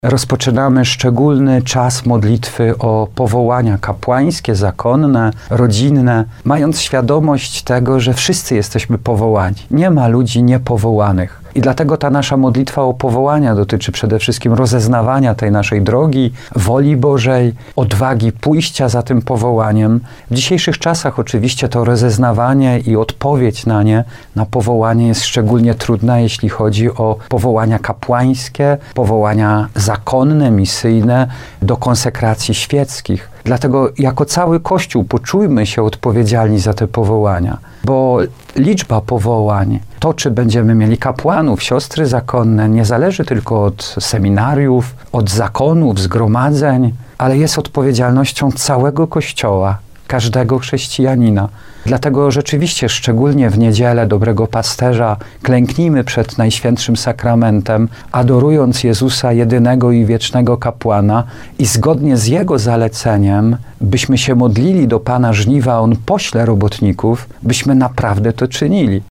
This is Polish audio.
Rozpoczynamy szczególny czas modlitwy o powołania kapłańskie, zakonne, rodzinne, mając świadomość tego, że wszyscy jesteśmy powołani. Nie ma ludzi niepowołanych. I dlatego ta nasza modlitwa o powołania dotyczy przede wszystkim rozeznawania tej naszej drogi, woli Bożej, odwagi pójścia za tym powołaniem. W dzisiejszych czasach oczywiście to rozeznawanie i odpowiedź na powołanie jest szczególnie trudna, jeśli chodzi o powołania kapłańskie, powołania zakonne, misyjne do konsekracji świeckich. Dlatego jako cały Kościół poczujmy się odpowiedzialni za te powołania, bo liczba powołań, to czy będziemy mieli kapłanów, siostry zakonne, nie zależy tylko od seminariów, od zakonów, zgromadzeń, ale jest odpowiedzialnością całego Kościoła, każdego chrześcijanina. Dlatego rzeczywiście, szczególnie w niedzielę Dobrego Pasterza, klęknijmy przed Najświętszym Sakramentem, adorując Jezusa, jedynego i wiecznego kapłana i zgodnie z Jego zaleceniem, byśmy się modlili do Pana żniwa, On pośle robotników, byśmy naprawdę to czynili.